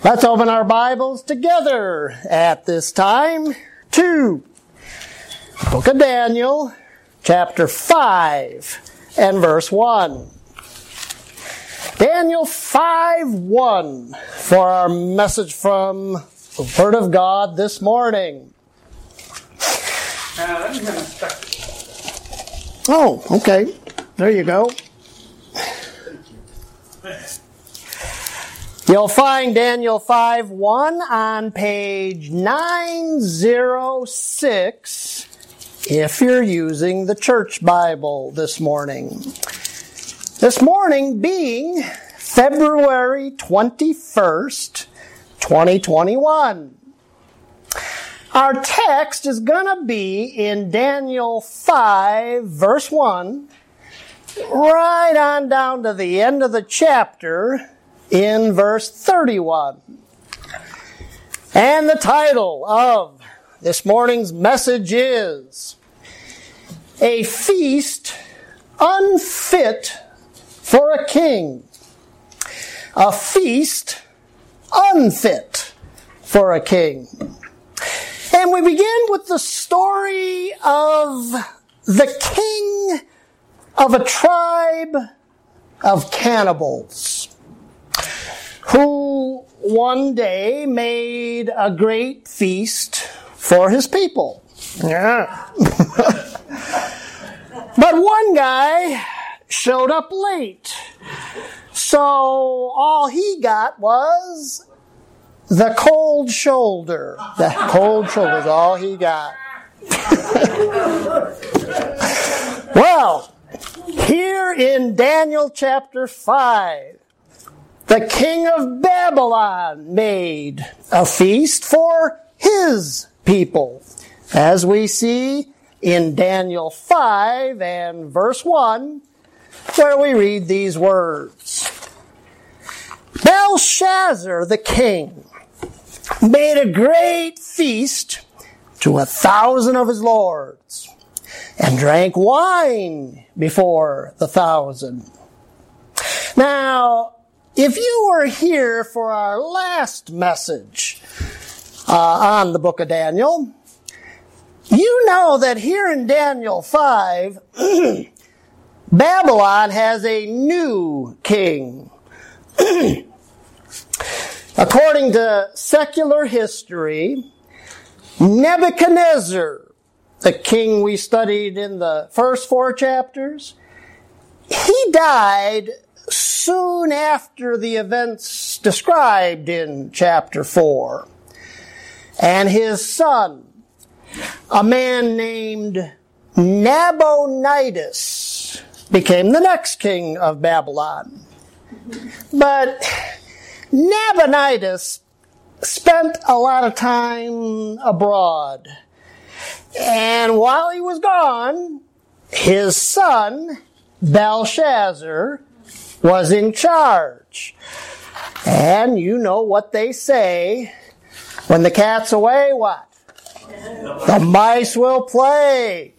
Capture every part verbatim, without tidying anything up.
Let's open our Bibles together at this time to Book of Daniel, chapter five and verse one. Daniel five one for our message from the Word of God this morning. Uh, let me have a second. Oh, okay. There you go. You'll find Daniel five one on page nine oh six if you're using the Church Bible this morning. This morning being February twenty-first, twenty twenty-one. Our text is going to be in Daniel five, verse one, right on down to the end of the chapter, in verse thirty-one. And the title of this morning's message is A Feast Unfit for a King. A Feast Unfit for a King. And we begin with the story of the king of a tribe of cannibals, who one day made a great feast for his people. Yeah. But one guy showed up late, so all he got was the cold shoulder. The cold shoulder is all he got. Well, here in Daniel chapter five, the king of Babylon made a feast for his people, as we see in Daniel five and verse one, where we read these words. Belshazzar the king made a great feast to a thousand of his lords, and drank wine before the thousand. Now, if you were here for our last message uh, on the book of Daniel, you know that here in Daniel five, Babylon has a new king. According to secular history, Nebuchadnezzar, the king we studied in the first four chapters, he died soon after the events described in chapter four. And his son, a man named Nabonidus, became the next king of Babylon. But Nabonidus spent a lot of time abroad. And while he was gone, his son, Belshazzar, was in charge. And you know what they say. When the cat's away, what? The mice will play.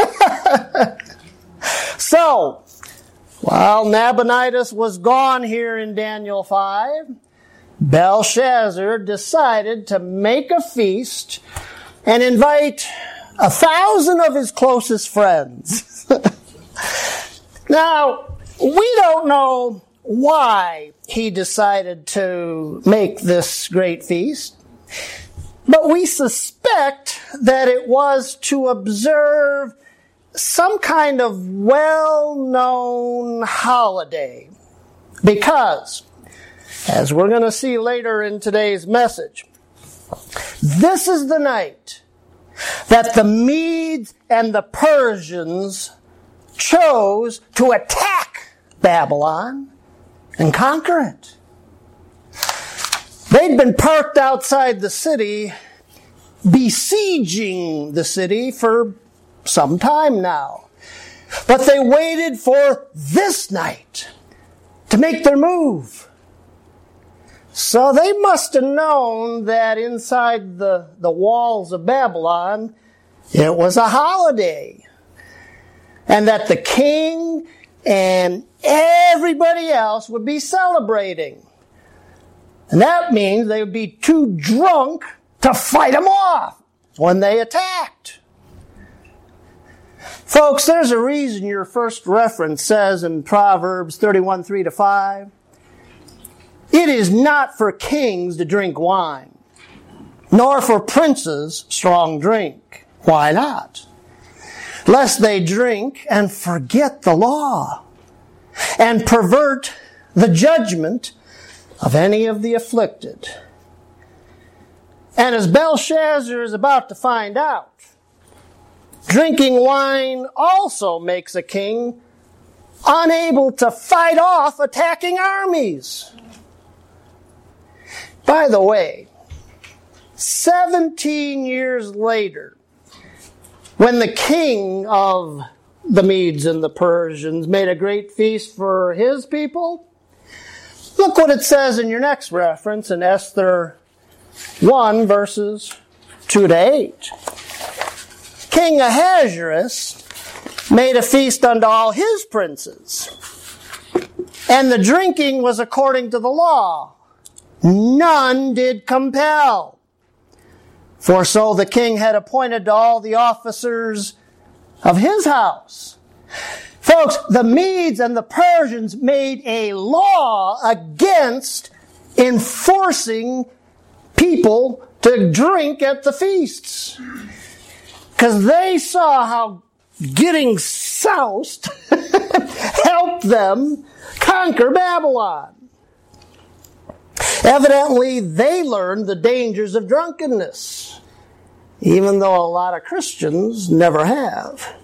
So, while Nabonidus was gone here in Daniel five, Belshazzar decided to make a feast and invite a thousand of his closest friends. Now, we don't know why he decided to make this great feast, but we suspect that it was to observe some kind of well-known holiday, because, as we're going to see later in today's message, this is the night that the Medes and the Persians chose to attack Babylon and conquer it. They'd been parked outside the city, besieging the city for some time now. But they waited for this night to make their move. So they must have known that inside the, the walls of Babylon, it was a holiday. And that the king and everybody else would be celebrating. And that means they would be too drunk to fight them off when they attacked. Folks, there's a reason your first reference says in Proverbs thirty-one, three to five, it is not for kings to drink wine, nor for princes strong drink. Why not? Lest they drink and forget the law, and pervert the judgment of any of the afflicted. And as Belshazzar is about to find out, drinking wine also makes a king unable to fight off attacking armies. By the way, seventeen years later, when the king of the Medes and the Persians made a great feast for his people, look what it says in your next reference in Esther one, verses two to eight. King Ahasuerus made a feast unto all his princes, and the drinking was according to the law. None did compel. For so the king had appointed to all the officers of his house. Folks, the Medes and the Persians made a law against enforcing people to drink at the feasts. Because they saw how getting soused helped them conquer Babylon. Evidently, they learned the dangers of drunkenness, even though a lot of Christians never have.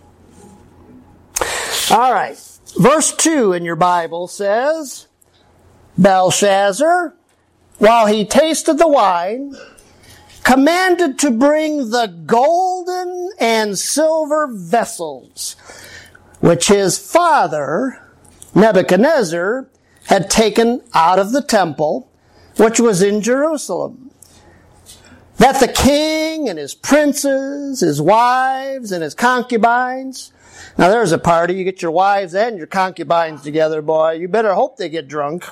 All right, verse two in your Bible says, Belshazzar, while he tasted the wine, commanded to bring the golden and silver vessels, which his father, Nebuchadnezzar, had taken out of the temple, which was in Jerusalem, that the king and his princes, his wives, and his concubines. Now there's a party. You get your wives and your concubines together, boy. You better hope they get drunk.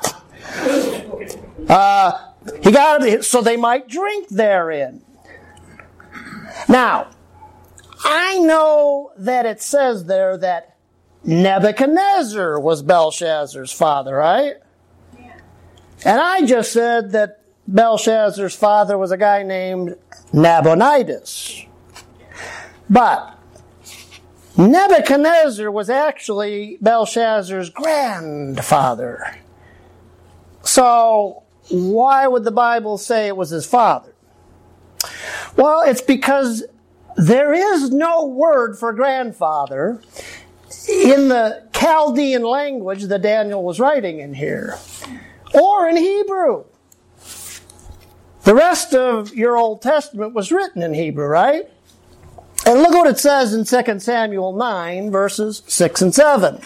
Uh, he got it so they might drink therein. Now, I know that it says there that Nebuchadnezzar was Belshazzar's father, right? And I just said that Belshazzar's father was a guy named Nabonidus. But Nebuchadnezzar was actually Belshazzar's grandfather. So why would the Bible say it was his father? Well, it's because there is no word for grandfather in the Chaldean language that Daniel was writing in here, or in Hebrew. The rest of your Old Testament was written in Hebrew, right? And look what it says in Second Samuel nine, verses six and seven.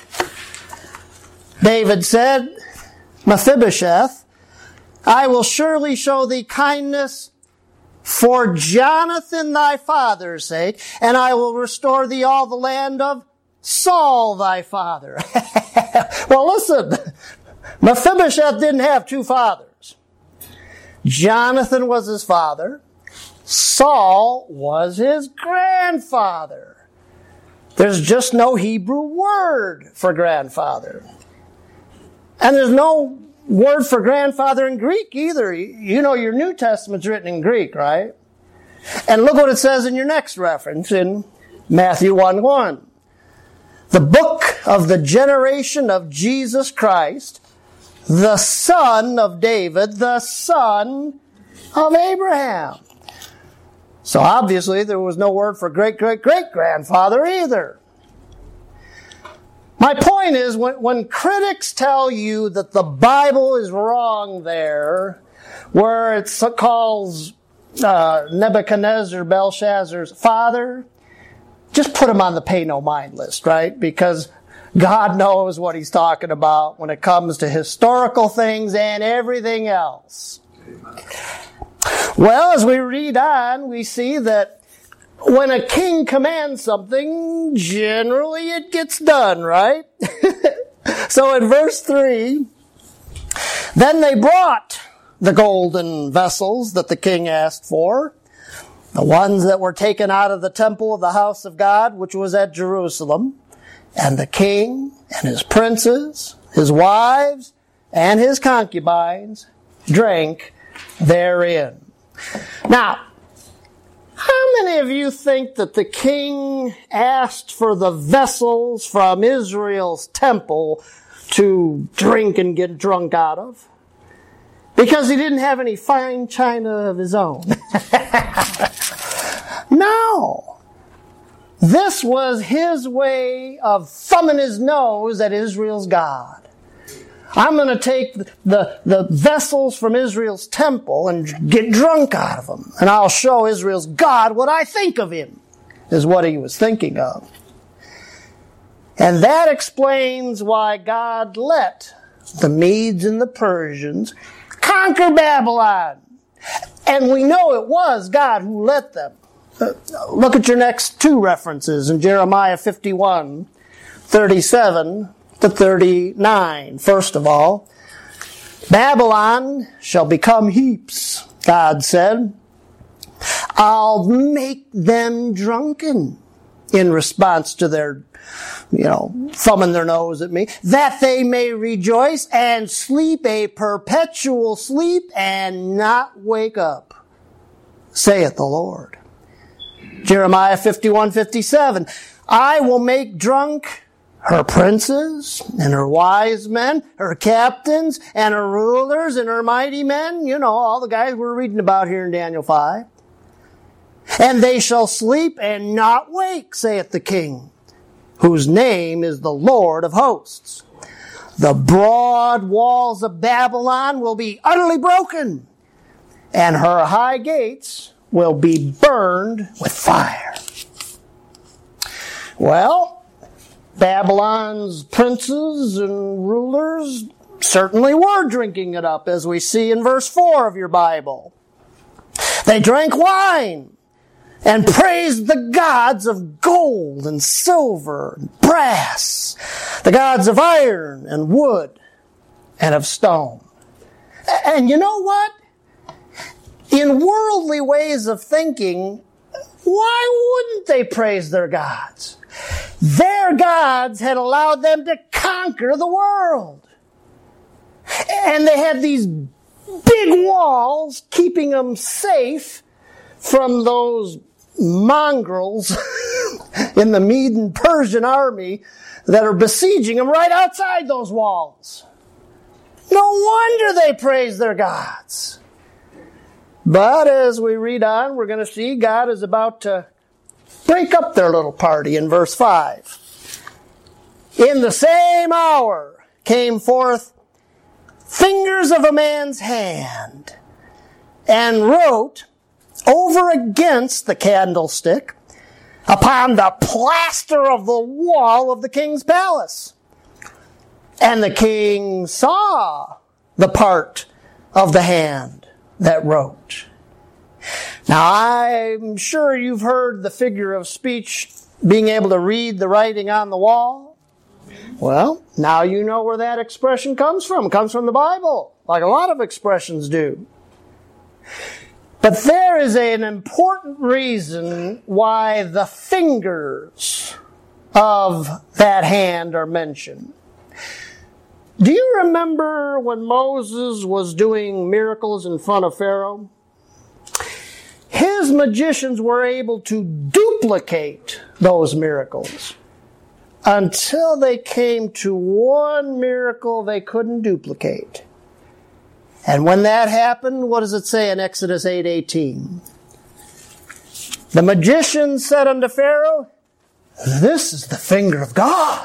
David said, Mephibosheth, I will surely show thee kindness for Jonathan thy father's sake, and I will restore thee all the land of Saul thy father. Well, listen, Mephibosheth didn't have two fathers. Jonathan was his father. Saul was his grandfather. There's just no Hebrew word for grandfather. And there's no word for grandfather in Greek either. You know your New Testament's written in Greek, right? And look what it says in your next reference in Matthew one one. The book of the generation of Jesus Christ, the son of David, the son of Abraham. So obviously there was no word for great-great-great-grandfather either. My point is, when, when critics tell you that the Bible is wrong there, where it calls uh, Nebuchadnezzar Belshazzar's father, just put him on the pay no mind list, right? Because God knows what he's talking about when it comes to historical things and everything else. Well, as we read on, we see that when a king commands something, generally it gets done, right? So in verse three, then they brought the golden vessels that the king asked for, the ones that were taken out of the temple of the house of God, which was at Jerusalem, and the king and his princes, his wives, and his concubines drank therein. Now, how many of you think that the king asked for the vessels from Israel's temple to drink and get drunk out of? Because he didn't have any fine china of his own. No. This was his way of thumbing his nose at Israel's God. I'm going to take the, the vessels from Israel's temple and get drunk out of them. And I'll show Israel's God what I think of him, is what he was thinking of. And that explains why God let the Medes and the Persians conquer Babylon. And we know it was God who let them. Uh, look at your next two references in Jeremiah fifty-one, thirty-seven to thirty-nine. First of all, Babylon shall become heaps, God said. I'll make them drunken, in response to their, you know, thumbing their nose at me, that they may rejoice and sleep a perpetual sleep and not wake up, saith the Lord. Jeremiah fifty-one, fifty-seven. I will make drunk her princes and her wise men, her captains and her rulers and her mighty men. You know, all the guys we're reading about here in Daniel five. And they shall sleep and not wake, saith the King, whose name is the Lord of hosts. The broad walls of Babylon will be utterly broken, and her high gates will be burned with fire. Well, Babylon's princes and rulers certainly were drinking it up, as we see in verse four of your Bible. They drank wine and praised the gods of gold and silver and brass, the gods of iron and wood and of stone. And you know what? In worldly ways of thinking, why wouldn't they praise their gods? Their gods had allowed them to conquer the world. And they had these big walls keeping them safe from those mongrels in the Mede and Persian army that are besieging them right outside those walls. No wonder they praise their gods. But as we read on, we're going to see God is about to break up their little party in verse five. In the same hour came forth fingers of a man's hand and wrote over against the candlestick upon the plaster of the wall of the king's palace. And the king saw the part of the hand that wrote. Now, I'm sure you've heard the figure of speech, being able to read the writing on the wall. Well, now you know where that expression comes from. It comes from the Bible, like a lot of expressions do. But there is an important reason why the fingers of that hand are mentioned. Do you remember when Moses was doing miracles in front of Pharaoh? His magicians were able to duplicate those miracles until they came to one miracle they couldn't duplicate. And when that happened, what does it say in Exodus eight eighteen? The magician said unto Pharaoh, "This is the finger of God."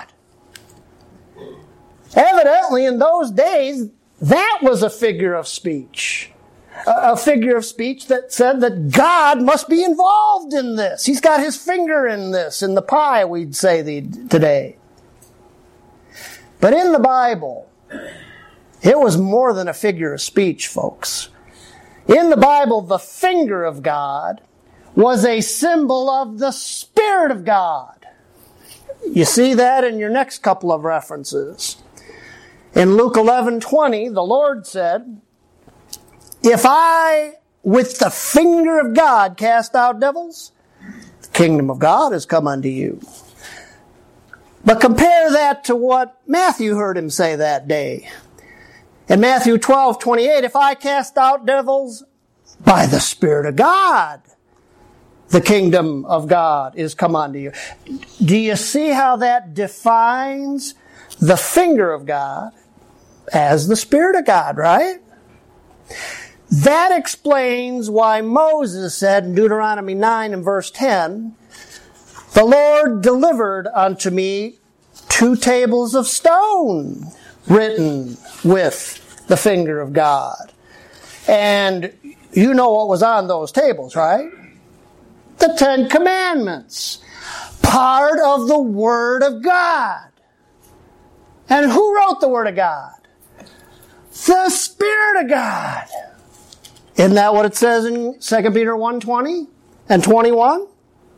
Evidently, in those days, that was a figure of speech. A figure of speech that said that God must be involved in this. He's got his finger in this, in the pie, we'd say today. But in the Bible, it was more than a figure of speech, folks. In the Bible, the finger of God was a symbol of the Spirit of God. You see that in your next couple of references. In Luke eleven twenty, the Lord said, if I, with the finger of God, cast out devils, the kingdom of God has come unto you. But compare that to what Matthew heard him say that day. In Matthew twelve twenty-eight, if I cast out devils by the Spirit of God, the kingdom of God is come unto you. Do you see how that defines the finger of God as the Spirit of God, right? That explains why Moses said in Deuteronomy nine and verse ten, the Lord delivered unto me two tables of stone written with the finger of God. And you know what was on those tables, right? The Ten Commandments. Part of the Word of God. And who wrote the Word of God? The Spirit of God. Isn't that what it says in Second Peter one twenty and twenty-one?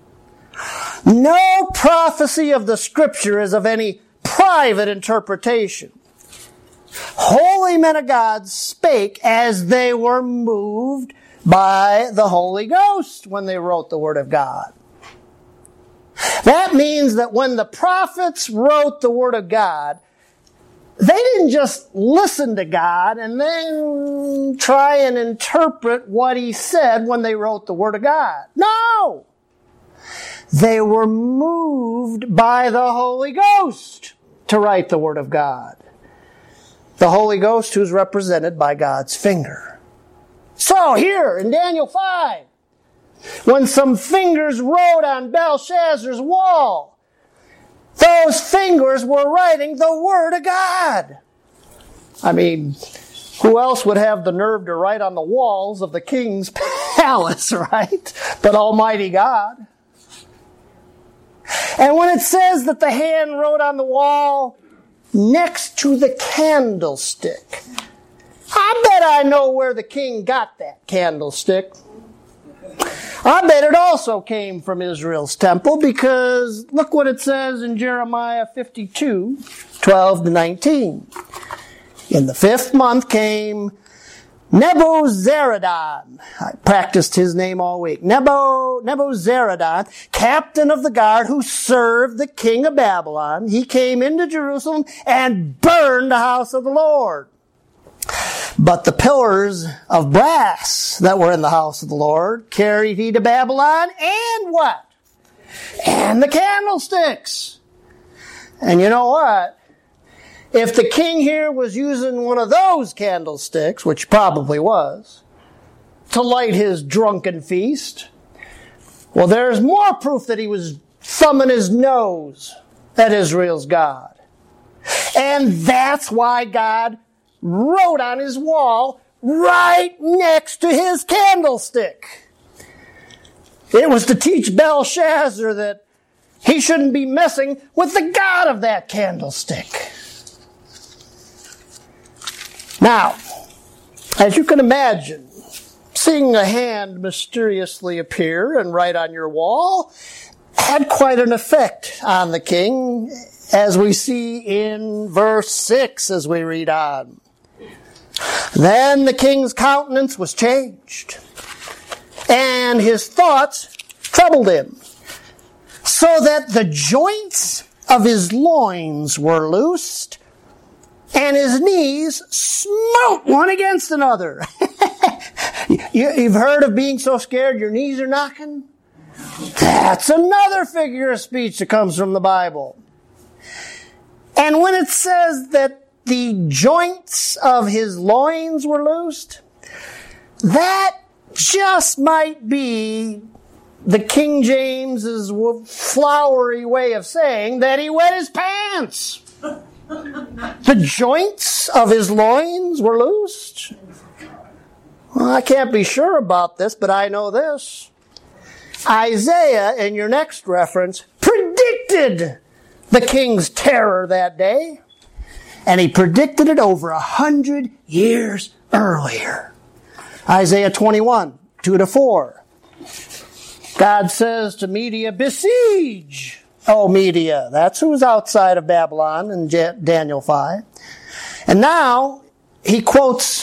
No prophecy of the Scripture is of any private interpretation. Holy men of God spake as they were moved by the Holy Ghost when they wrote the Word of God. That means that when the prophets wrote the Word of God, they didn't just listen to God and then try and interpret what He said when they wrote the Word of God. No! They were moved by the Holy Ghost to write the Word of God. The Holy Ghost who's represented by God's finger. So here in Daniel five, when some fingers wrote on Belshazzar's wall, those fingers were writing the Word of God. I mean, who else would have the nerve to write on the walls of the king's palace, right? But Almighty God. And when it says that the hand wrote on the wall next to the candlestick, I bet I know where the king got that candlestick. I bet it also came from Israel's temple, because look what it says in Jeremiah fifty-two, twelve to nineteen. In the fifth month came Nebuzaradan. I practiced his name all week. Nebo, Nebuzaradan, captain of the guard who served the king of Babylon. He came into Jerusalem and burned the house of the Lord. But the pillars of brass that were in the house of the Lord carried he to Babylon, and what? And the candlesticks. And you know what? If the king here was using one of those candlesticks, which probably was, to light his drunken feast, well, there's more proof that he was thumbing his nose at Israel's God. And that's why God wrote on his wall right next to his candlestick. It was to teach Belshazzar that he shouldn't be messing with the God of that candlestick. Now, as you can imagine, seeing a hand mysteriously appear and write on your wall had quite an effect on the king, as we see in verse six as we read on. Then the king's countenance was changed, and his thoughts troubled him, so that the joints of his loins were loosed, and his knees smote one against another. You've heard of being so scared your knees are knocking? That's another figure of speech that comes from the Bible. And when it says that the joints of his loins were loosed, that just might be the King James's flowery way of saying that he wet his pants. The joints of his loins were loosed. Well, I can't be sure about this, but I know this. Isaiah, in your next reference, predicted the king's terror that day. And he predicted it over a hundred years earlier. Isaiah twenty-one, two to four. God says to Media, besiege, O Media. That's who's outside of Babylon in Daniel five. And now he quotes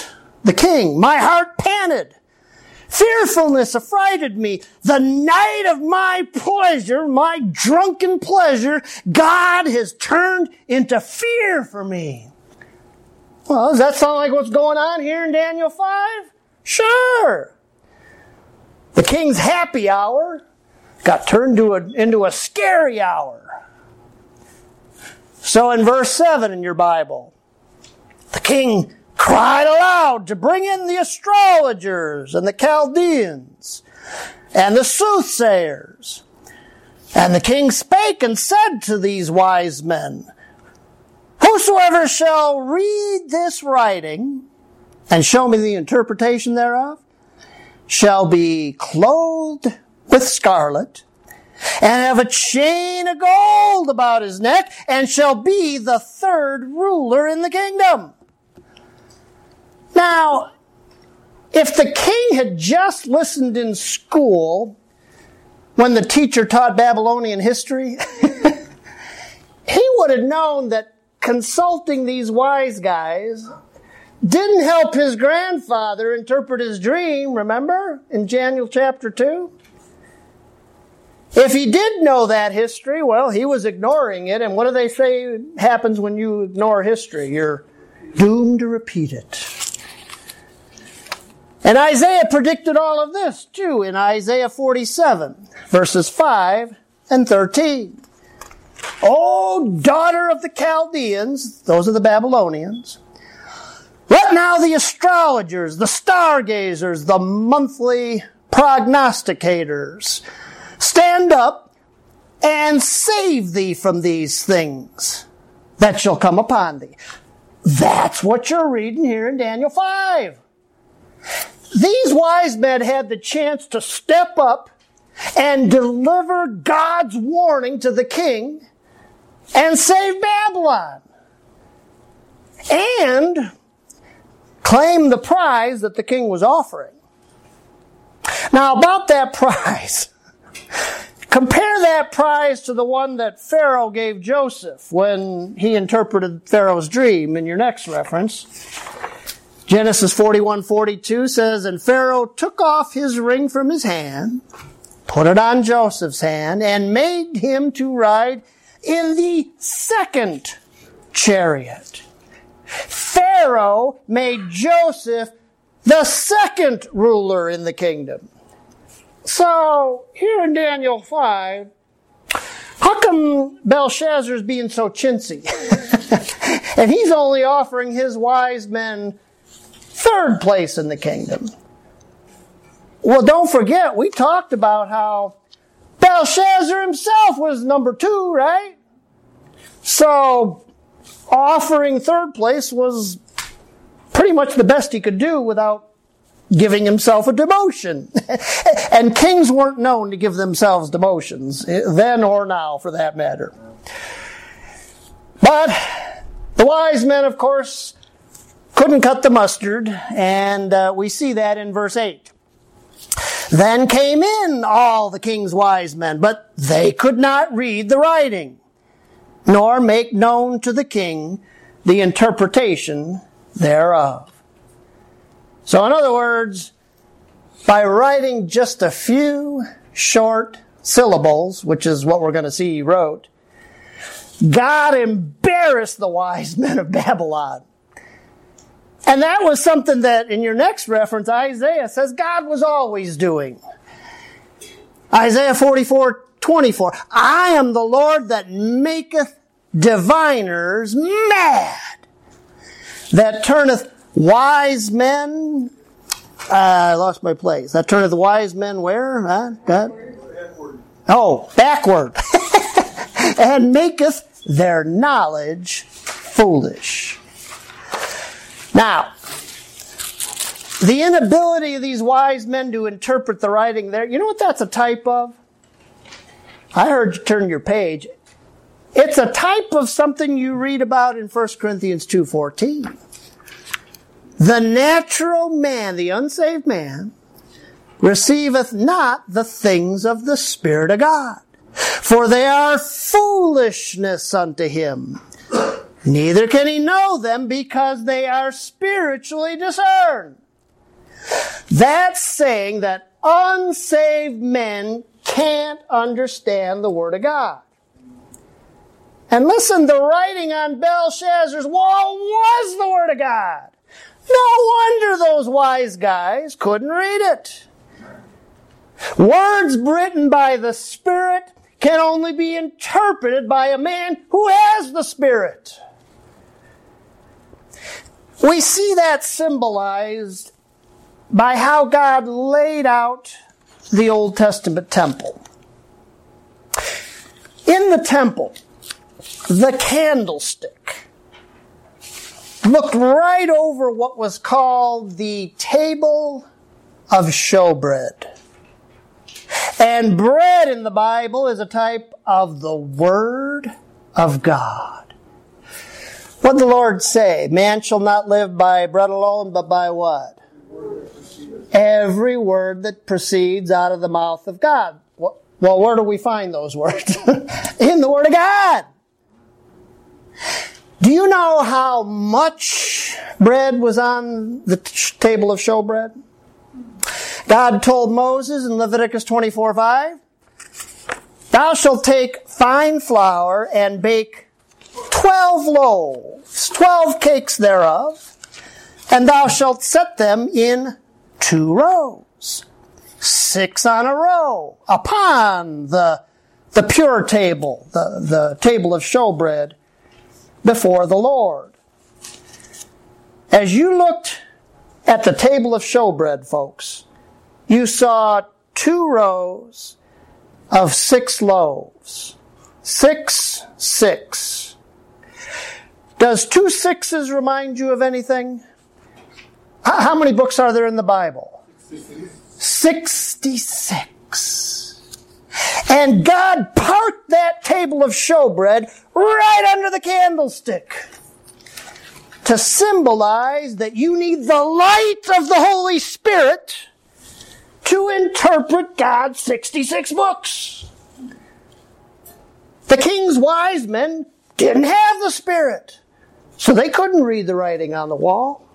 the king. My heart panted. Fearfulness affrighted me. The night of my pleasure, my drunken pleasure, God has turned into fear for me. Well, does that sound like what's going on here in Daniel five? Sure. The king's happy hour got turned to a, into a scary hour. So in verse seven in your Bible, the king cried aloud to bring in the astrologers and the Chaldeans and the soothsayers. And the king spake and said to these wise men, whosoever shall read this writing and show me the interpretation thereof shall be clothed with scarlet and have a chain of gold about his neck and shall be the third ruler in the kingdom. Now, if the king had just listened in school when the teacher taught Babylonian history, he would have known that consulting these wise guys didn't help his grandfather interpret his dream, remember, in Daniel chapter two? If he did know that history, well, he was ignoring it, and what do they say happens when you ignore history? You're doomed to repeat it. And Isaiah predicted all of this, too, in Isaiah forty-seven, verses five and thirteen. O daughter of the Chaldeans, those are the Babylonians, let now the astrologers, the stargazers, the monthly prognosticators stand up and save thee from these things that shall come upon thee. That's what you're reading here in Daniel five. These wise men had the chance to step up and deliver God's warning to the king and save Babylon. And claim the prize that the king was offering. Now, about that prize, compare that prize to the one that Pharaoh gave Joseph when he interpreted Pharaoh's dream in your next reference. Genesis forty-one forty-two says, and Pharaoh took off his ring from his hand, put it on Joseph's hand, and made him to ride in the second chariot. Pharaoh made Joseph the second ruler in the kingdom. So, here in Daniel five, how come Belshazzar's being so chintzy? And he's only offering his wise men third place in the kingdom. Well, don't forget, we talked about how Belshazzar himself was number two, right? So, offering third place was pretty much the best he could do without giving himself a demotion. And kings weren't known to give themselves demotions, then or now for that matter. But the wise men, of course, couldn't cut the mustard, and uh, we see that in verse eight. Then came in all the king's wise men, but they could not read the writing, nor make known to the king the interpretation thereof. So in other words, by writing just a few short syllables, which is what we're going to see he wrote, God embarrassed the wise men of Babylon. And that was something that, in your next reference, Isaiah says God was always doing. Isaiah forty-four twenty-four, I am the Lord that maketh diviners mad, that turneth wise men, uh, I lost my place, that turneth wise men where? Huh? Backward. Oh, backward. And maketh their knowledge foolish. Now, the inability of these wise men to interpret the writing there, you know what that's a type of? I heard you turn your page. It's a type of something you read about in First Corinthians two fourteen. The natural man, the unsaved man, receiveth not the things of the Spirit of God, for they are foolishness unto him. Neither can he know them because they are spiritually discerned. That's saying that unsaved men can't understand the Word of God. And listen, the writing on Belshazzar's wall was the Word of God. No wonder those wise guys couldn't read it. Words written by the Spirit can only be interpreted by a man who has the Spirit. We see that symbolized by how God laid out the Old Testament temple. In the temple, the candlestick looked right over what was called the table of showbread. And bread in the Bible is a type of the Word of God. What did the Lord say? Man shall not live by bread alone, but by what? Every word that proceeds out of the mouth of God. Well, where do we find those words? In the Word of God. Do you know how much bread was on the t- table of showbread? God told Moses in Leviticus twenty-four five, "Thou shalt take fine flour and bake twelve loaves, twelve cakes thereof, and thou shalt set them in two rows, six on a row, upon the, the pure table, the, the table of showbread, before the Lord." As you looked at the table of showbread, folks, you saw two rows of six loaves. Six, six. Does two sixes remind you of anything? How many books are there in the Bible? Sixty-six. And God parked that table of showbread right under the candlestick to symbolize that you need the light of the Holy Spirit to interpret God's sixty-six books. The king's wise men didn't have the Spirit, so they couldn't read the writing on the wall.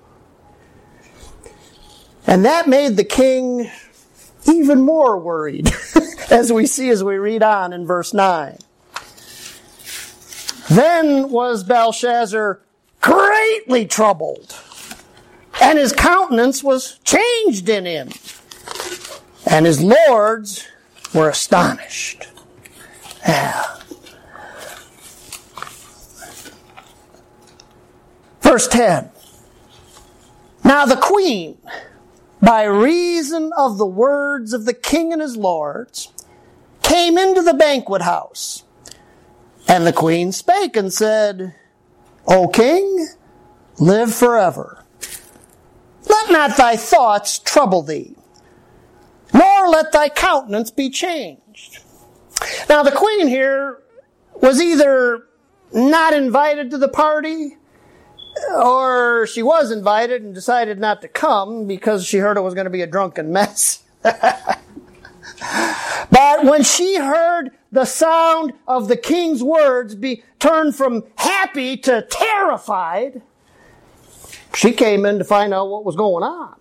And that made the king even more worried, as we see as we read on in verse nine. Then was Belshazzar greatly troubled, and his countenance was changed in him, and his lords were astonished. Yeah. Verse ten. Now the queen, by reason of the words of the king and his lords, came into the banquet house. And the queen spake and said, O king, live forever. Let not thy thoughts trouble thee, nor let thy countenance be changed. Now the queen here was either not invited to the party, or she was invited and decided not to come because she heard it was going to be a drunken mess. But when she heard the sound of the king's words be turned from happy to terrified, she came in to find out what was going on.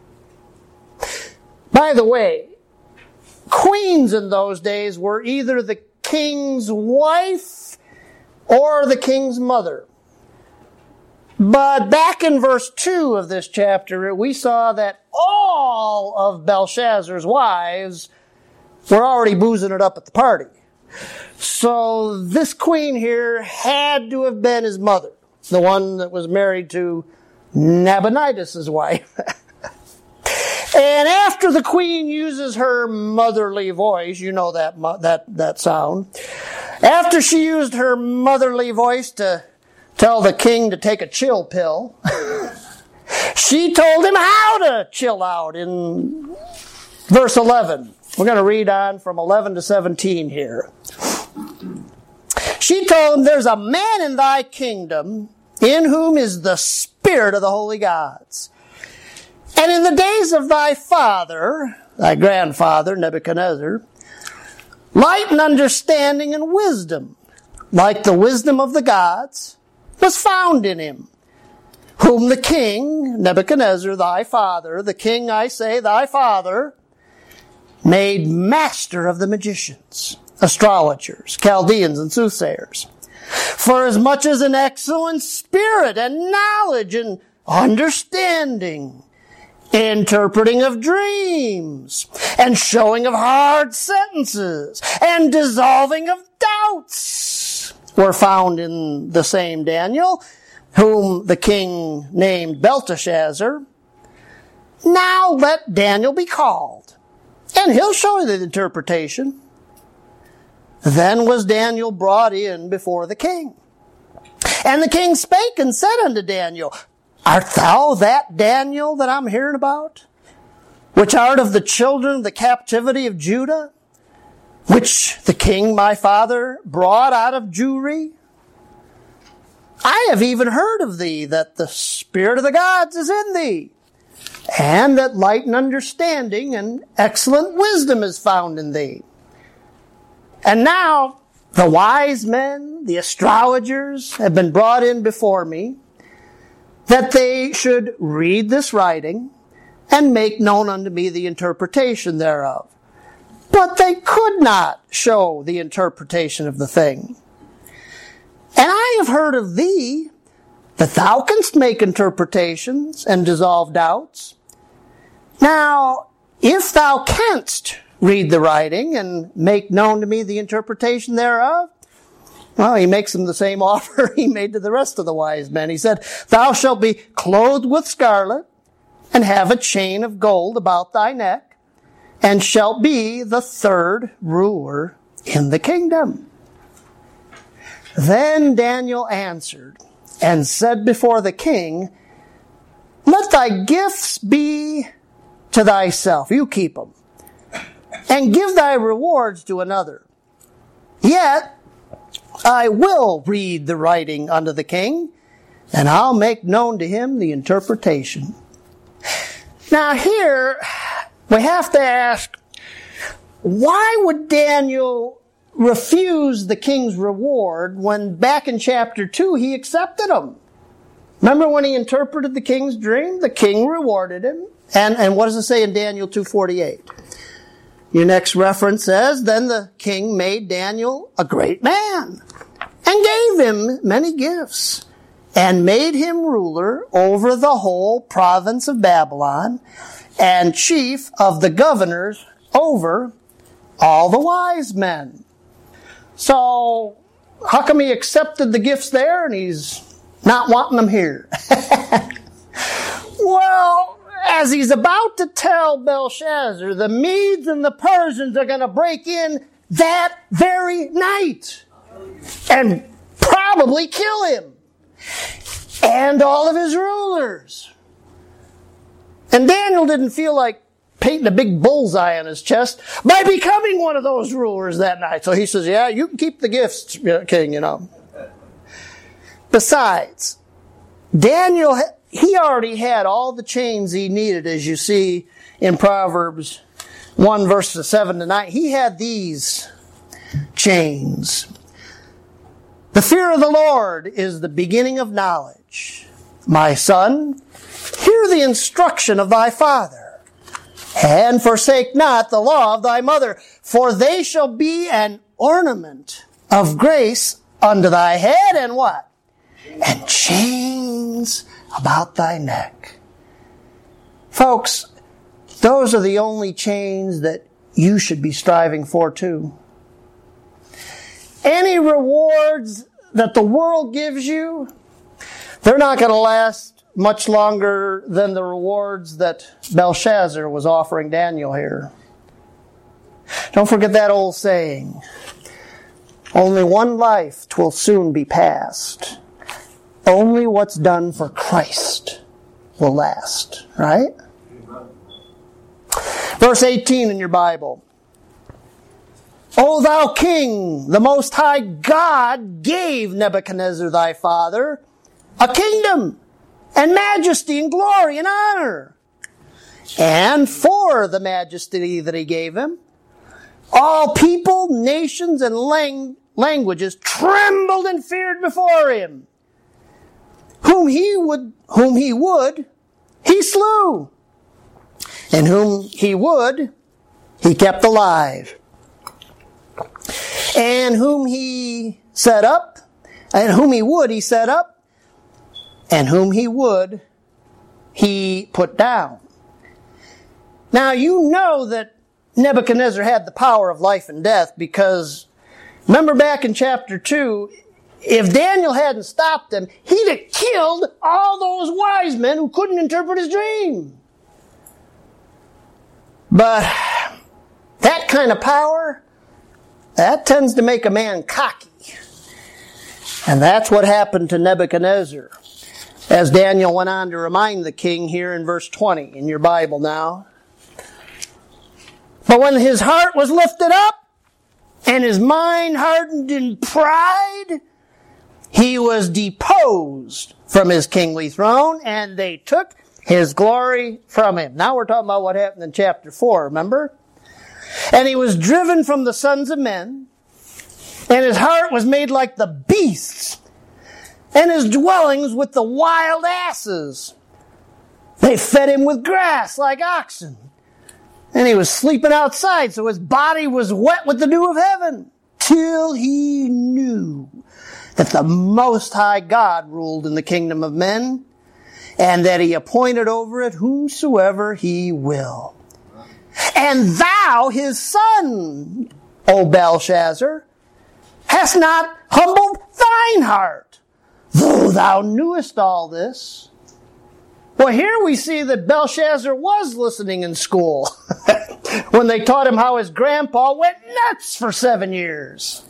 By the way, queens in those days were either the king's wife or the king's mother. But back in verse two of this chapter, we saw that all of Belshazzar's wives were already boozing it up at the party. So this queen here had to have been his mother, the one that was married to Nabonidus' wife. And after the queen uses her motherly voice, you know that that that sound, after she used her motherly voice to tell the king to take a chill pill, she told him how to chill out in verse eleven. We're going to read on from eleven to seventeen here. She told him, there's a man in thy kingdom in whom is the spirit of the holy gods. And in the days of thy father, thy grandfather, Nebuchadnezzar, light and understanding and wisdom, like the wisdom of the gods, was found in him, whom the king, Nebuchadnezzar, thy father, the king, I say, thy father, made master of the magicians, astrologers, Chaldeans, and soothsayers, for as much as an excellent spirit and knowledge and understanding, interpreting of dreams, and showing of hard sentences, and dissolving of doubts, were found in the same Daniel, whom the king named Belteshazzar. Now let Daniel be called, and he'll show you the interpretation. Then was Daniel brought in before the king. And the king spake and said unto Daniel, Art thou that Daniel that I'm hearing about, which art of the children of the captivity of Judah, which the king my father brought out of Jewry? I have even heard of thee, that the spirit of the gods is in thee, and that light and understanding and excellent wisdom is found in thee. And now the wise men, the astrologers, have been brought in before me, that they should read this writing and make known unto me the interpretation thereof. But they could not show the interpretation of the thing. And I have heard of thee, that thou canst make interpretations and dissolve doubts. Now, if thou canst read the writing and make known to me the interpretation thereof, well, he makes them the same offer he made to the rest of the wise men. He said, Thou shalt be clothed with scarlet, and have a chain of gold about thy neck, and shalt be the third ruler in the kingdom. Then Daniel answered and said before the king, Let thy gifts be to thyself, you keep them, and give thy rewards to another. Yet I will read the writing unto the king, and I'll make known to him the interpretation. Now here, we have to ask, why would Daniel refuse the king's reward when back in chapter two he accepted them? Remember when he interpreted the king's dream? The king rewarded him. And, and what does it say in Daniel two forty-eight? Your next reference says, Then the king made Daniel a great man, and gave him many gifts, and made him ruler over the whole province of Babylon, and chief of the governors over all the wise men. So, how come he accepted the gifts there and he's not wanting them here? Well, as he's about to tell Belshazzar, the Medes and the Persians are going to break in that very night and probably kill him and all of his rulers. And Daniel didn't feel like painting a big bullseye on his chest by becoming one of those rulers that night. So he says, yeah, you can keep the gifts, king, you know. Besides, Daniel, he already had all the chains he needed, as you see in Proverbs one, verses seven to nine. He had these chains. The fear of the Lord is the beginning of knowledge. My son, hear the instruction of thy father, and forsake not the law of thy mother, for they shall be an ornament of grace unto thy head, and what? And chains about thy neck. Folks, those are the only chains that you should be striving for too. Any rewards that the world gives you, they're not going to last much longer than the rewards that Belshazzar was offering Daniel here. Don't forget that old saying, only one life 'twill soon be past. Only what's done for Christ will last, right? Verse eighteen in your Bible. O thou king, the Most High God gave Nebuchadnezzar thy father a kingdom and majesty and glory and honor. And for the majesty that he gave him, all people, nations, and lang- languages trembled and feared before him. whom he would, whom he would, he slew. And whom he would, he kept alive. And whom he set up, and whom he would, he set up, and whom he would, he put down. Now you know that Nebuchadnezzar had the power of life and death, because remember back in chapter two, if Daniel hadn't stopped him, he'd have killed all those wise men who couldn't interpret his dream. But that kind of power, that tends to make a man cocky. And that's what happened to Nebuchadnezzar, as Daniel went on to remind the king here in verse twenty in your Bible now. But when his heart was lifted up and his mind hardened in pride, he was deposed from his kingly throne, and they took his glory from him. Now we're talking about what happened in chapter four, remember? And he was driven from the sons of men, and his heart was made like the beasts, and his dwellings with the wild asses. They fed him with grass like oxen, and he was sleeping outside, so his body was wet with the dew of heaven, till he knew that the Most High God ruled in the kingdom of men, and that he appointed over it whomsoever he will. And thou, his son, O Belshazzar, hast not humbled thine heart, though thou knewest all this. Well, here we see that Belshazzar was listening in school when they taught him how his grandpa went nuts for seven years.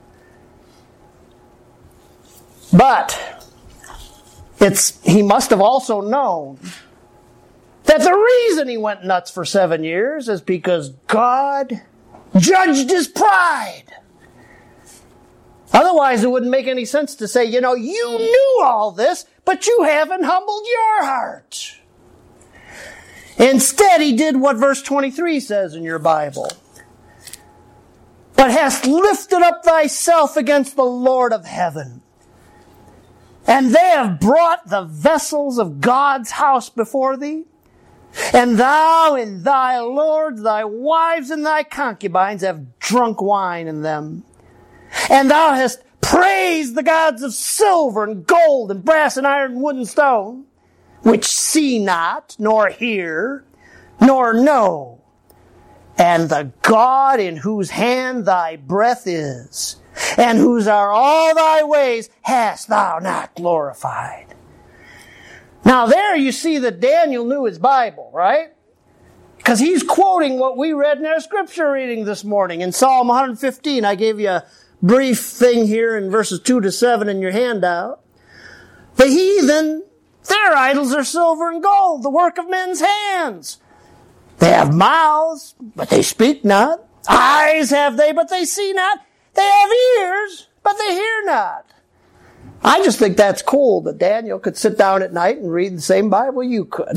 But it's he must have also known that the reason he went nuts for seven years is because God judged his pride. Otherwise, it wouldn't make any sense to say, you know, you knew all this, but you haven't humbled your heart. Instead, he did what verse twenty-three says in your Bible. But hast lifted up thyself against the Lord of heaven. And they have brought the vessels of God's house before thee. And thou and thy lords, thy wives and thy concubines have drunk wine in them. And thou hast praised the gods of silver and gold and brass and iron and wood and stone, which see not, nor hear, nor know. And the God in whose hand thy breath is, and whose are all thy ways, hast thou not glorified. Now there you see that Daniel knew his Bible, right? Because he's quoting what we read in our scripture reading this morning. In Psalm one fifteen, I gave you a brief thing here in verses two to seven in your handout. The heathen, their idols are silver and gold, the work of men's hands. They have mouths, but they speak not. Eyes have they, but they see not. They have ears, but they hear not. I just think that's cool that Daniel could sit down at night and read the same Bible you could.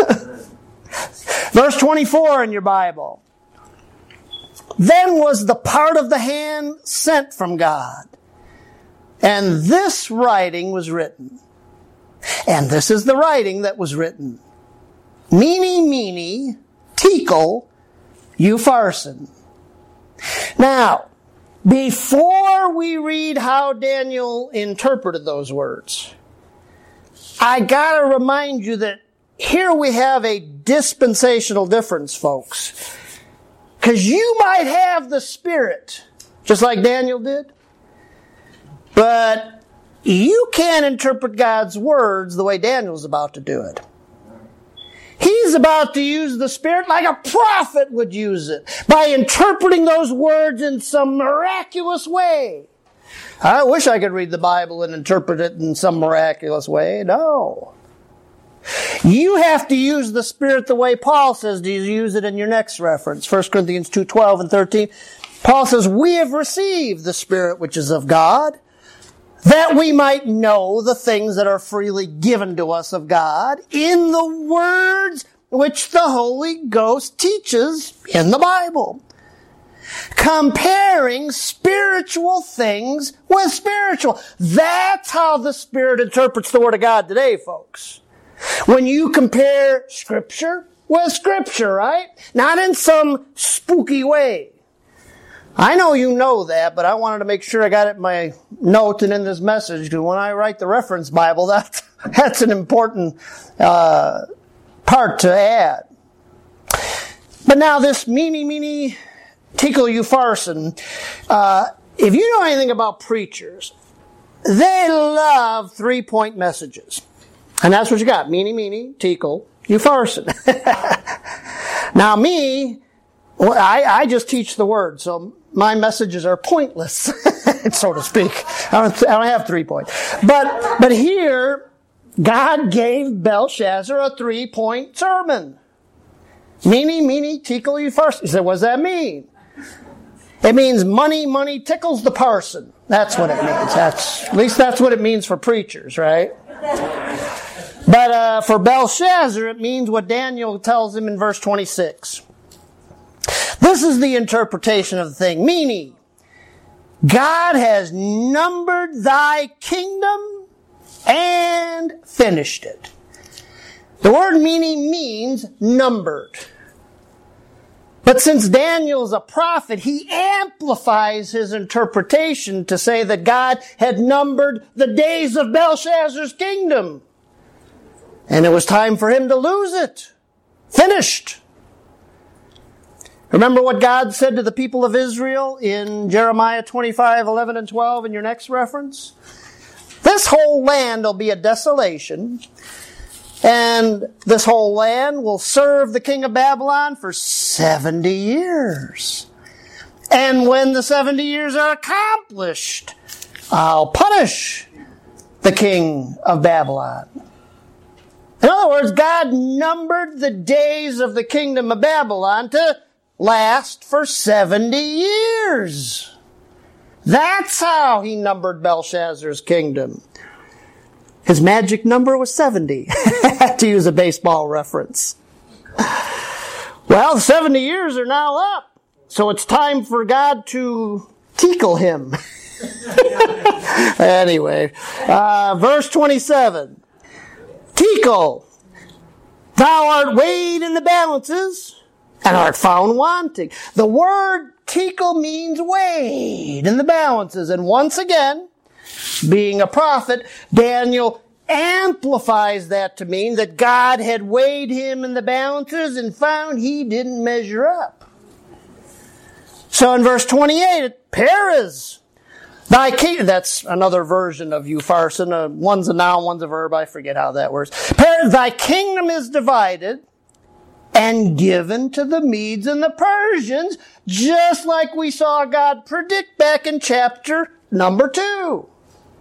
Verse twenty-four in your Bible. Then was the part of the hand sent from God, and this writing was written. And this is the writing that was written. Mene, mene, tekel, upharsin. Now, before we read how Daniel interpreted those words, I gotta remind you that here we have a dispensational difference, folks. Because you might have the Spirit, just like Daniel did, but you can't interpret God's words the way Daniel's about to do it. He's about to use the Spirit like a prophet would use it, by interpreting those words in some miraculous way. I wish I could read the Bible and interpret it in some miraculous way. No. You have to use the Spirit the way Paul says to use it in your next reference, First Corinthians two, twelve and thirteen. Paul says, we have received the Spirit which is of God, that we might know the things that are freely given to us of God in the words which the Holy Ghost teaches in the Bible. Comparing spiritual things with spiritual. That's how the Spirit interprets the Word of God today, folks. When you compare Scripture with Scripture, right? Not in some spooky way. I know you know that, but I wanted to make sure I got it in my note and in this message, because when I write the reference Bible, that, that's an important uh, part to add. But now this meeny, meeny, tickle upharsin, uh, if you know anything about preachers, they love three-point messages. And that's what you got, meeny, meeny, tickle, upharsin. Now me, I, I just teach the Word, so my messages are pointless, so to speak. I don't, I don't have three points. But, but here, God gave Belshazzar a three-point sermon. Meeny, meeny, tickle, upharsin. He said, what does that mean? It means money, money tickles the parson. That's what it means. That's, at least that's what it means for preachers, right? But uh, for Belshazzar, it means what Daniel tells him in verse twenty-six. This is the interpretation of the thing. Meaning, God has numbered thy kingdom and finished it. The word meaning means numbered. But since Daniel is a prophet, he amplifies his interpretation to say that God had numbered the days of Belshazzar's kingdom. And it was time for him to lose it. Finished. Remember what God said to the people of Israel in Jeremiah twenty-five, eleven, and twelve in your next reference? This whole land will be a desolation, and this whole land will serve the king of Babylon for seventy years. And when the seventy years are accomplished, I'll punish the king of Babylon. In other words, God numbered the days of the kingdom of Babylon to last for seventy years. That's how he numbered Belshazzar's kingdom. His magic number was seventy, to use a baseball reference. Well, the seventy years are now up, so it's time for God to tickle him. Anyway, uh, verse twenty-seven. Tickle, thou art weighed in the balances, and art found wanting. The word tickle means weighed in the balances. And once again, being a prophet, Daniel amplifies that to mean that God had weighed him in the balances and found he didn't measure up. So in verse twenty-eight, Perez, thy king, that's another version of upharsin. Uh, one's a noun, one's a verb. I forget how that works. Perez, thy kingdom is divided and given to the Medes and the Persians, just like we saw God predict back in chapter number two.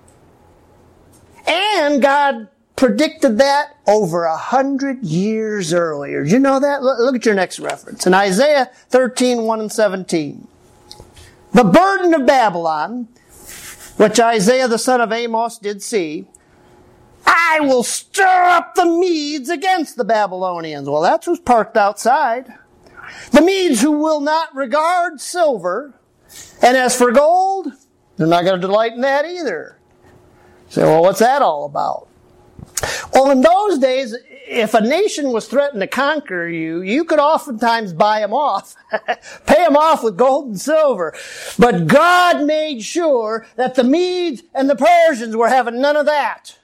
And God predicted that over a hundred years earlier. Did you know that? Look at your next reference. In Isaiah thirteen, one and seventeen. The burden of Babylon, which Isaiah the son of Amos did see, I will stir up the Medes against the Babylonians. Well, that's who's parked outside. The Medes who will not regard silver. And as for gold, they're not going to delight in that either. So, well, what's that all about? Well, in those days, if a nation was threatened to conquer you, you could oftentimes buy them off. Pay them off with gold and silver. But God made sure that the Medes and the Persians were having none of that.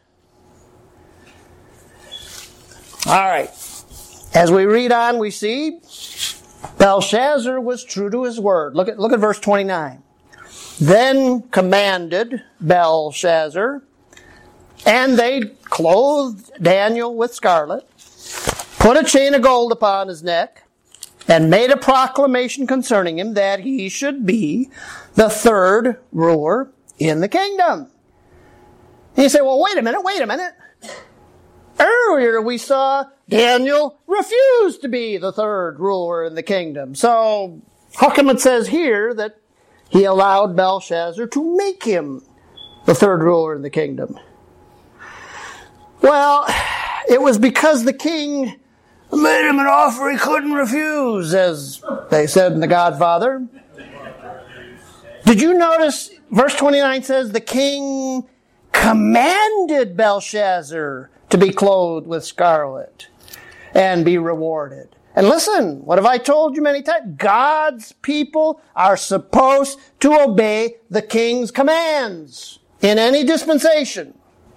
All right. As we read on, we see Belshazzar was true to his word. Look at, look at verse twenty-nine. Then commanded Belshazzar, and they clothed Daniel with scarlet, put a chain of gold upon his neck, and made a proclamation concerning him that he should be the third ruler in the kingdom. And you say, well, wait a minute, wait a minute. Earlier we saw Daniel refused to be the third ruler in the kingdom. So how come it says here that he allowed Belshazzar to make him the third ruler in the kingdom? Well, it was because the king made him an offer he couldn't refuse, as they said in The Godfather. Did you notice verse twenty-nine says the king commanded Belshazzar to be clothed with scarlet and be rewarded. And listen, what have I told you many times? God's people are supposed to obey the king's commands in any dispensation.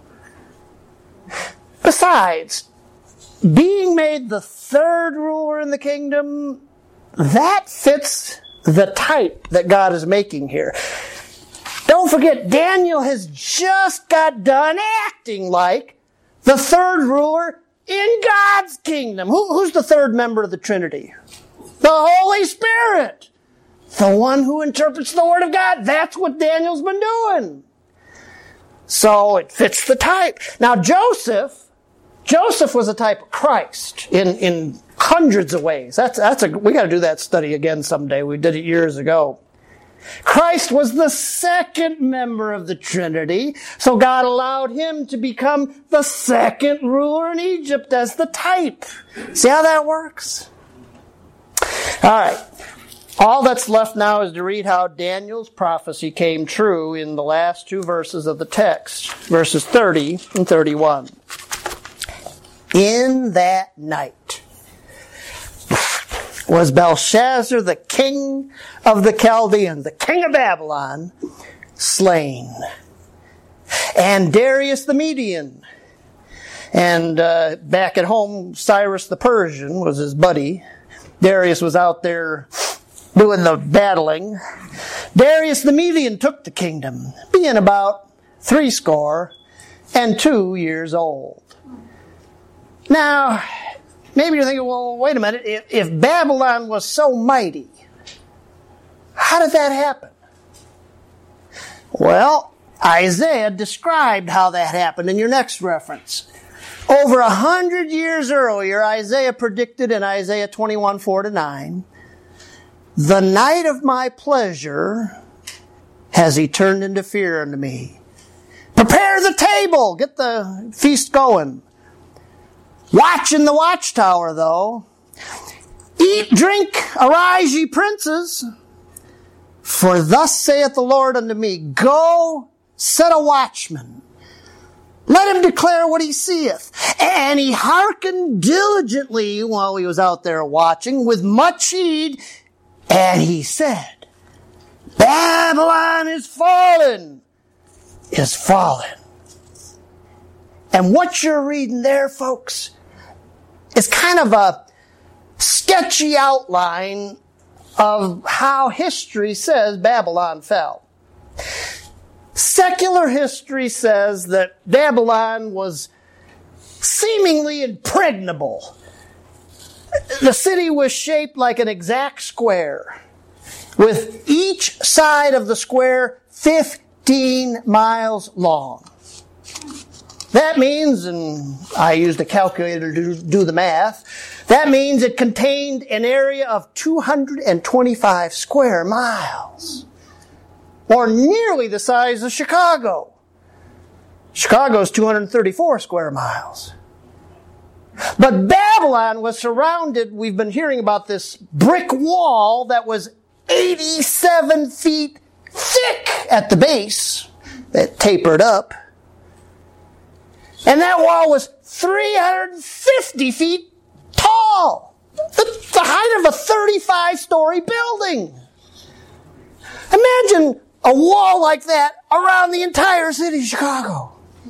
Besides, being made the third ruler in the kingdom, that fits the type that God is making here. Don't forget, Daniel has just got done acting like the third ruler in God's kingdom. Who, who's the third member of the Trinity? The Holy Spirit. The one who interprets the Word of God. That's what Daniel's been doing. So it fits the type. Now Joseph, Joseph was a type of Christ in, in hundreds of ways. That's, that's a, we got to do that study again someday. We did it years ago. Christ was the second member of the Trinity, so God allowed him to become the second ruler in Egypt as the type. See how that works? All right. All that's left now is to read how Daniel's prophecy came true in the last two verses of the text, verses thirty and thirty-one. In that night was Belshazzar, the king of the Chaldeans, the king of Babylon, slain. And Darius the Median, and uh, back at home, Cyrus the Persian was his buddy. Darius was out there doing the battling. Darius the Median took the kingdom, being about threescore and two years old. Now, maybe you're thinking, well, wait a minute. If, if Babylon was so mighty, how did that happen? Well, Isaiah described how that happened in your next reference. Over a hundred years earlier, Isaiah predicted in Isaiah twenty-one, four to nine, the night of my pleasure has he turned into fear unto me. Prepare the table. Get the feast going. Watch in the watchtower, though. Eat, drink, arise, ye princes. For thus saith the Lord unto me, go, set a watchman. Let him declare what he seeth. And he hearkened diligently while he was out there watching with much heed. And he said, Babylon is fallen, is fallen. And what you're reading there, folks, is kind of a sketchy outline of how history says Babylon fell. Secular history says that Babylon was seemingly impregnable. The city was shaped like an exact square, with each side of the square fifteen miles long. That means, and I used a calculator to do the math, that means it contained an area of two hundred twenty-five square miles, or nearly the size of Chicago. Chicago's two hundred thirty-four square miles. But Babylon was surrounded, we've been hearing about this brick wall that was eighty-seven feet thick at the base, that tapered up. And that wall was three hundred fifty feet tall. The, the height of a thirty-five story building. Imagine a wall like that around the entire city of Chicago.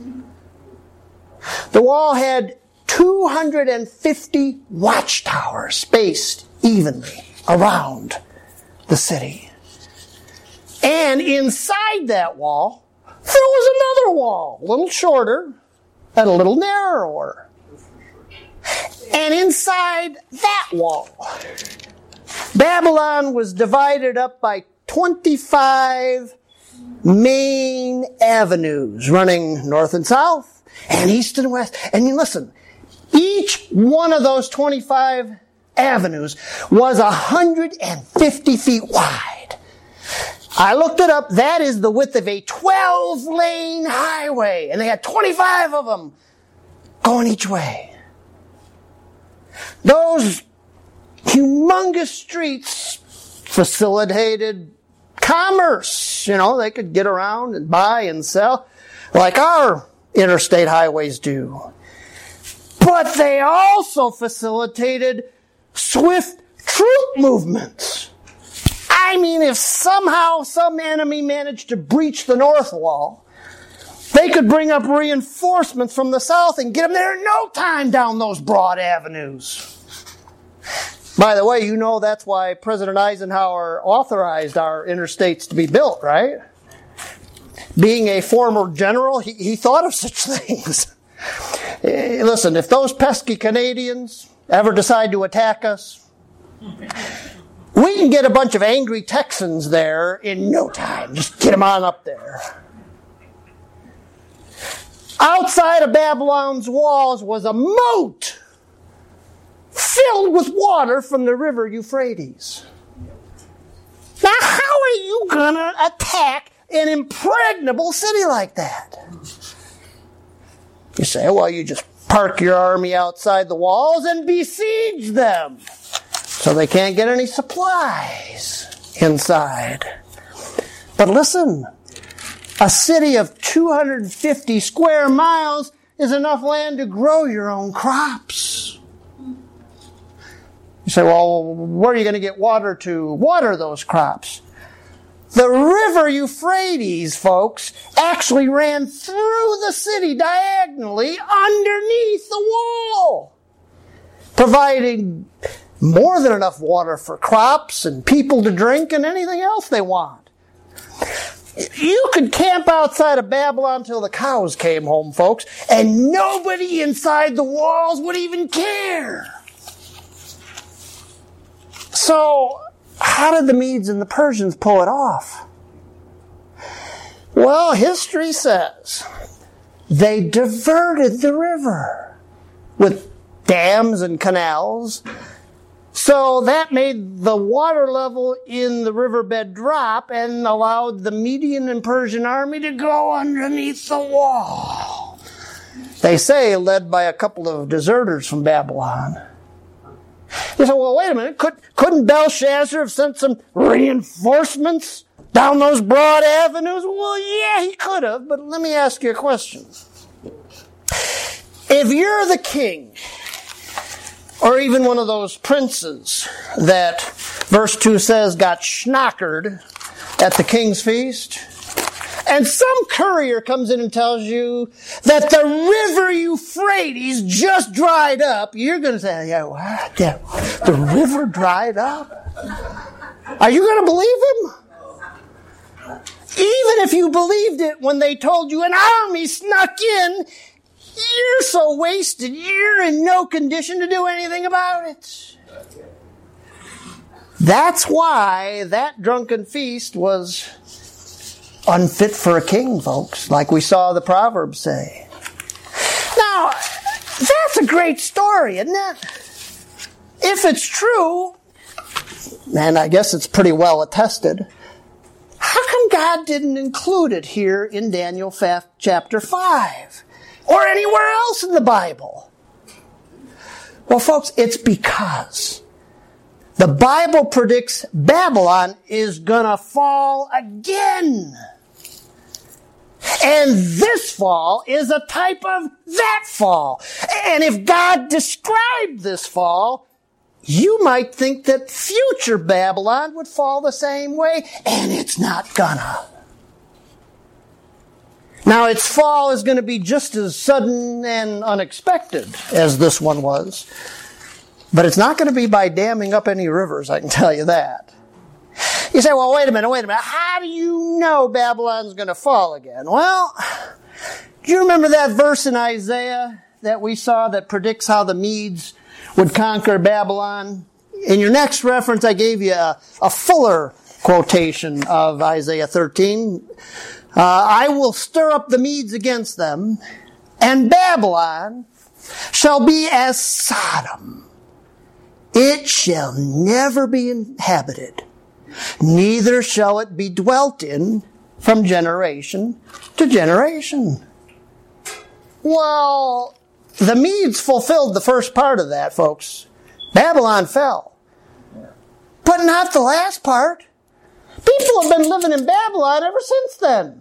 The wall had two hundred fifty watchtowers spaced evenly around the city. And inside that wall, there was another wall, a little shorter and a little narrower. And inside that wall, Babylon was divided up by twenty-five main avenues running north and south and east and west. And you listen, each one of those twenty-five avenues was one hundred fifty feet wide. I looked it up. That is the width of a twelve lane highway. And they had twenty-five of them going each way. Those humongous streets facilitated commerce roads. You know, they could get around and buy and sell like our interstate highways do. But they also facilitated swift troop movements. I mean, if somehow some enemy managed to breach the north wall, they could bring up reinforcements from the south and get them there in no time down those broad avenues. By the way, you know that's why President Eisenhower authorized our interstates to be built, right? Being a former general, he, he thought of such things. Listen, if those pesky Canadians ever decide to attack us, we can get a bunch of angry Texans there in no time. Just get them on up there. Outside of Babylon's walls was a moat filled with water from the river Euphrates. Now, how are you going to attack an impregnable city like that? You say, well, you just park your army outside the walls and besiege them so they can't get any supplies inside. But listen, a city of two hundred fifty square miles is enough land to grow your own crops. You say, well, where are you going to get water to water those crops? The river Euphrates, folks, actually ran through the city diagonally underneath the wall, providing more than enough water for crops and people to drink and anything else they want. You could camp outside of Babylon till the cows came home, folks, and nobody inside the walls would even care. So, how did the Medes and the Persians pull it off? Well, history says they diverted the river with dams and canals. So that made the water level in the riverbed drop and allowed the Median and Persian army to go underneath the wall. They say led by a couple of deserters from Babylon. You say, well, wait a minute. Could, couldn't Belshazzar have sent some reinforcements down those broad avenues? Well, yeah, he could have, but let me ask you a question. If you're the king, or even one of those princes that verse two says got schnockered at the king's feast, and some courier comes in and tells you that the river Euphrates just dried up, you're going to say, yeah, what? Yeah, the river dried up? Are you going to believe him? Even if you believed it when they told you an army snuck in, you're so wasted, you're in no condition to do anything about it. That's why that drunken feast was unfit for a king, folks, like we saw the Proverbs say. Now, that's a great story, isn't it? If it's true, and I guess it's pretty well attested, how come God didn't include it here in Daniel chapter five? Or anywhere else in the Bible? Well, folks, it's because the Bible predicts Babylon is gonna fall again. And this fall is a type of that fall. And if God described this fall, you might think that future Babylon would fall the same way, and it's not gonna. Now, its fall is going to be just as sudden and unexpected as this one was. But it's not going to be by damming up any rivers, I can tell you that. You say, well, wait a minute, wait a minute. How do you know Babylon's going to fall again? Well, do you remember that verse in Isaiah that we saw that predicts how the Medes would conquer Babylon? In your next reference, I gave you a, a fuller quotation of Isaiah thirteen. Uh, I will stir up the Medes against them, and Babylon shall be as Sodom. It shall never be inhabited, neither shall it be dwelt in from generation to generation. Well, the Medes fulfilled the first part of that, folks. Babylon fell. But not the last part. People have been living in Babylon ever since then.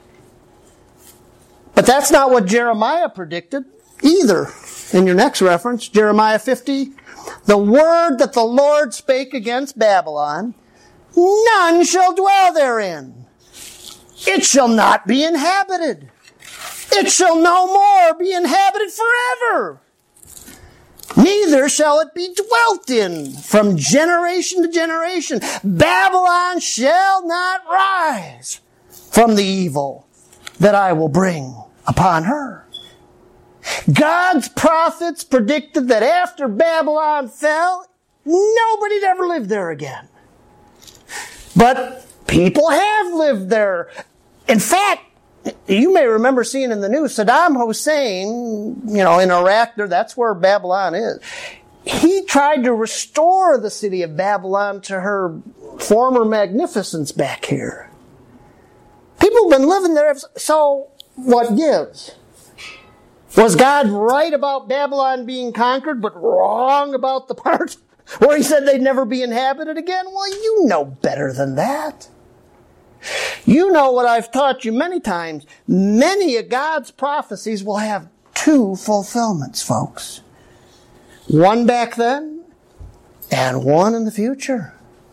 But that's not what Jeremiah predicted either. In your next reference, Jeremiah fifty, the word that the Lord spake against Babylon, none shall dwell therein. It shall not be inhabited. It shall no more be inhabited forever. Neither shall it be dwelt in from generation to generation. Babylon shall not rise from the evil that I will bring upon her. God's prophets predicted that after Babylon fell, nobody'd ever live there again. But people have lived there. In fact, you may remember seeing in the news, Saddam Hussein, you know, in Iraq, that's where Babylon is. He tried to restore the city of Babylon to her former magnificence back here. People have been living there. So what gives? Was God right about Babylon being conquered, but wrong about the part where he said they'd never be inhabited again? Well, you know better than that. You know what I've taught you many times. Many of God's prophecies will have two fulfillments, folks. One back then, and one in the future.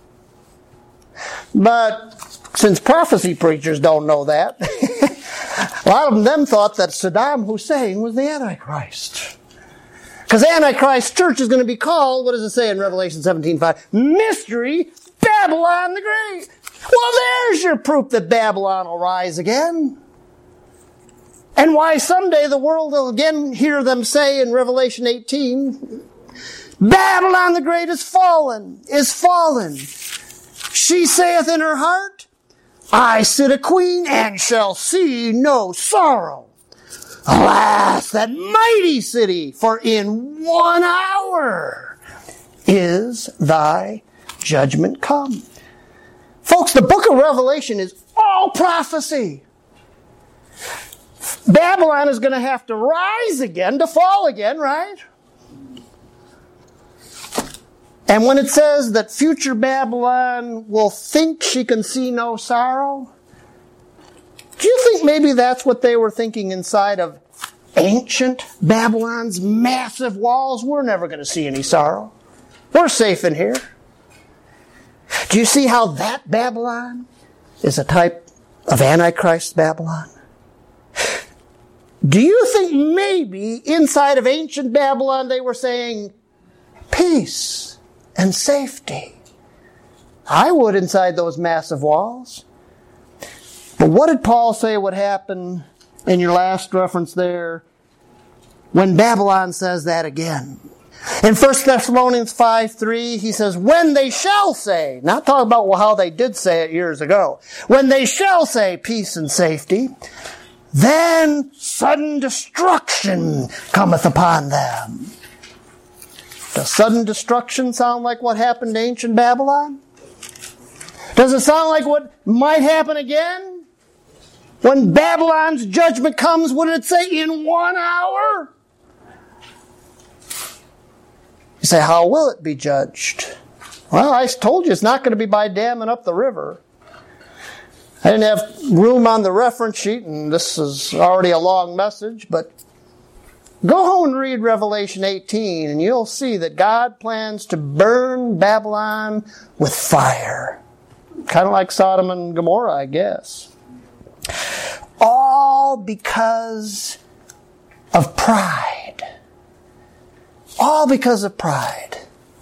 But since prophecy preachers don't know that, a lot of them thought that Saddam Hussein was the Antichrist. Because Antichrist church is going to be called, what does it say in Revelation seventeen five? Mystery Babylon the Great. Well, there's your proof that Babylon will rise again. And why someday the world will again hear them say in Revelation eighteen, Babylon the Great is fallen, is fallen. She saith in her heart, I sit a queen and shall see no sorrow. Alas, that mighty city, for in one hour is thy judgment come. Folks, the book of Revelation is all prophecy. Babylon is going to have to rise again, to fall again, right? And when it says that future Babylon will think she can see no sorrow, do you think maybe that's what they were thinking inside of ancient Babylon's massive walls? We're never going to see any sorrow. We're safe in here. Do you see how that Babylon is a type of Antichrist Babylon? Do you think maybe inside of ancient Babylon they were saying peace and safety? I would inside those massive walls. But what did Paul say would happen in your last reference there when Babylon says that again? In First Thessalonians five three, he says, when they shall say, not talking about how they did say it years ago, when they shall say peace and safety, then sudden destruction cometh upon them. Does sudden destruction sound like what happened to ancient Babylon? Does it sound like what might happen again? When Babylon's judgment comes, what did it say? In one hour? You say, how will it be judged? Well, I told you it's not going to be by damming up the river. I didn't have room on the reference sheet, and this is already a long message, but go home and read Revelation eighteen, and you'll see that God plans to burn Babylon with fire. Kind of like Sodom and Gomorrah, I guess. All because of pride. All because of pride.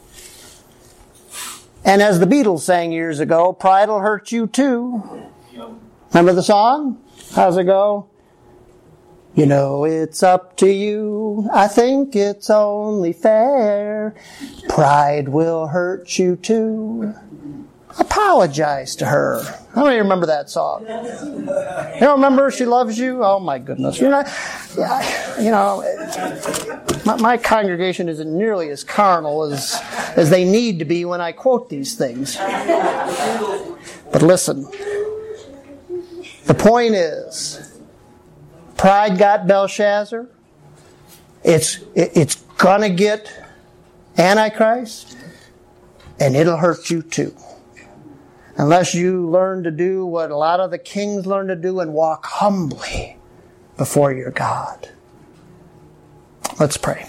And as the Beatles sang years ago, pride will hurt you too. Remember the song? How's it go? You know it's up to you. I think it's only fair. Pride will hurt you too. Apologize to her. How many remember that song? You don't remember She Loves You? Oh my goodness. You know, you know my, my congregation isn't nearly as carnal as, as they need to be when I quote these things. But listen, the point is, pride got Belshazzar. It's, it, it's gonna get Antichrist, and it'll hurt you too. unless you learn to do what a lot of the kings learn to do and walk humbly before your God. Let's pray.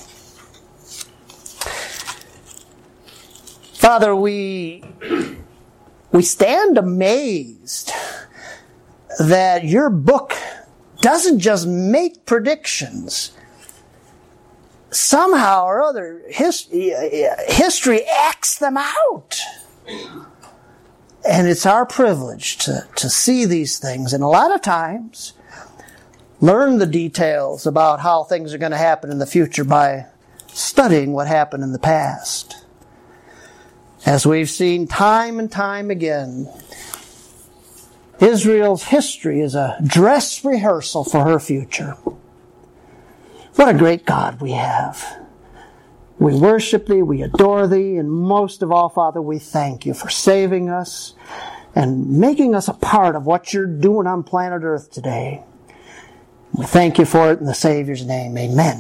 Father, we, we stand amazed that your book doesn't just make predictions. Somehow or other, history, history acts them out. And it's our privilege to, to see these things. And a lot of times, learn the details about how things are going to happen in the future by studying what happened in the past. As we've seen time and time again, Israel's history is a dress rehearsal for her future. What a great God we have. We worship Thee, we adore Thee, and most of all, Father, we thank You for saving us and making us a part of what You're doing on planet Earth today. We thank You for it in the Savior's name. Amen.